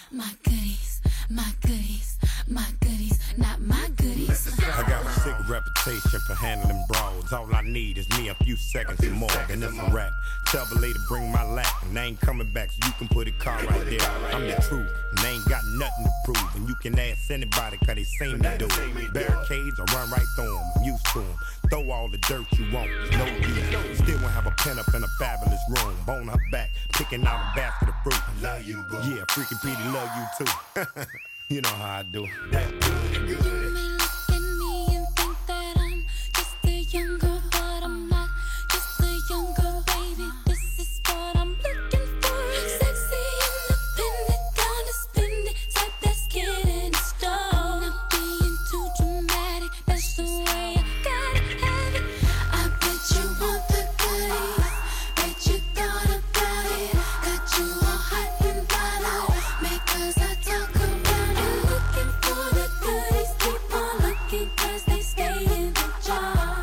My goodies, my goodies, my goodies, not my goodies. I got a sick reputation for handling brawls. All I need is me a few seconds and more, and it's a rap. Tell the lady bring my lap, and I ain't coming back, so you can put a car right there. I'm the truth, and they ain't got nothing to prove. And you can ask anybody, cause they seen me do it. Barricades, I run right through them, I'm used to them. Throw all the dirt you want, it's no use. Still won't have a pen up in a fabulous room. Bone her back, picking out a basket of fruit. Love you, boo. Yeah, freaking Petey love you too. You know how I do. That good, good. You may look at me and think that I'm just a young girl, but I'm not just a young girl, baby. This is what I'm looking for. Sexy, independent, gonna spend it, type that's getting it started. Not being too dramatic, that's the way I gotta have it. I bet you want the goodies, bet you thought about it. Got you all hot and bothered, because I talk around it. Looking for the goodies, keep on looking, cause they stay in the jar.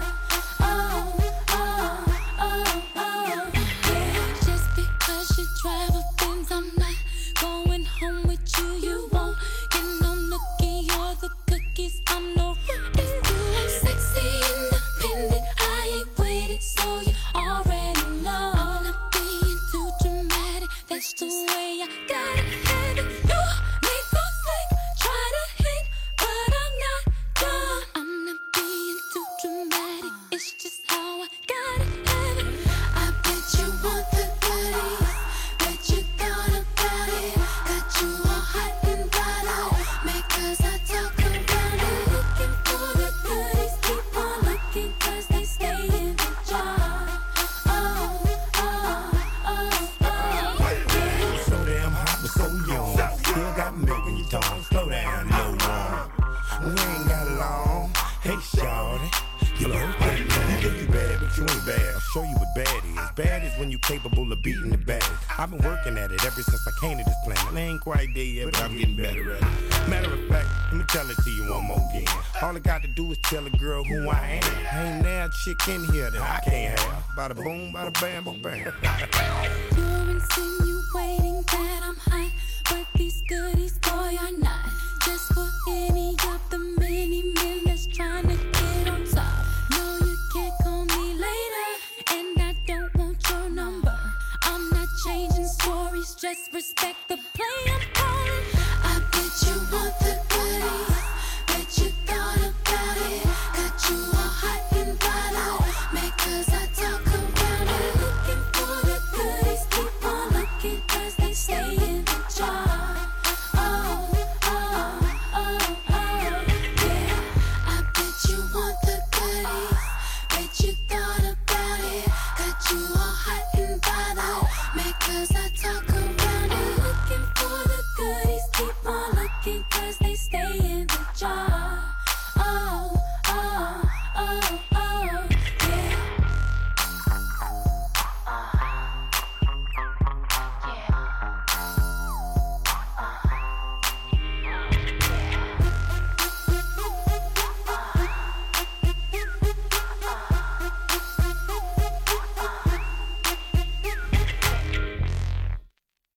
Oh, oh, oh, oh, yeah. Just because you drive a Benz, I'm not going home with you. You won't get no nookie or the cookies. I'm no rookie. I'm sexy, independent, I ain't waiting, so you already know. I'm not being too dramatic, that's the way I gotta have it. You make go slick, try to hit, but I'm not done. I'm not being too dramatic, it's just how I gotta have it. I bet you want the goodies, bet you thought about it. Got you all hot and bothered, because I talk around it. Looking for the goodies, keep on looking, cause they stay in the jar. Oh, oh, oh, oh, yeah. So damn hot, but so young. Still got milk in your tongue. Slow down, no one. We ain't got long. Hey, shawty. You know, you think you bad, but you ain't bad. I'll show you what bad is. Bad is when you capable of beating the bad. I've been working at it ever since I came to this planet. I ain't quite there yet, but I'm getting better at it. Matter of fact, let me tell it to you one more again. All I got to do is tell a girl who I am. Ain't there a chick in here that I can't have. Bada boom, bada bam, bam. You're insane.